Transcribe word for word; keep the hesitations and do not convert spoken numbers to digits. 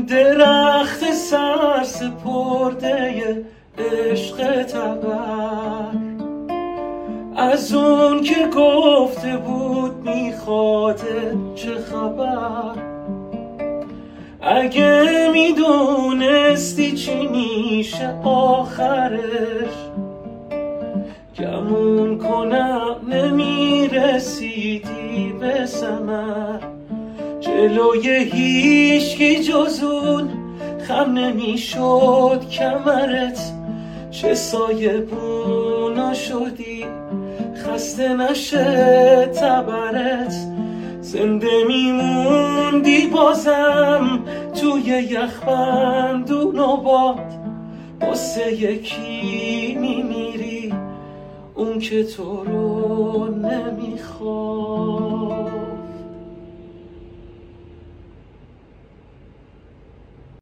درخت سر سپرده عشق تبر، از اون که گفته بود میخواده چه خبر. اگه میدونستی چی میشه آخرش، گمون کنم نمیرسیدی به ثمر. جلوی هیچکی جز اون خم نمیشد کمرت، چه سایبونا شدی خسته نشه تبرت. زنده میموندی بازم توی یخبندون و باد، واسه یکی میمیری اون که تو رو نمیخواد.